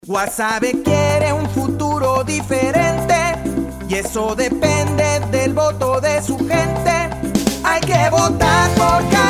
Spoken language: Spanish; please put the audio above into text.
Guasave quiere un futuro diferente y eso depende del voto de su gente. Hay que votar por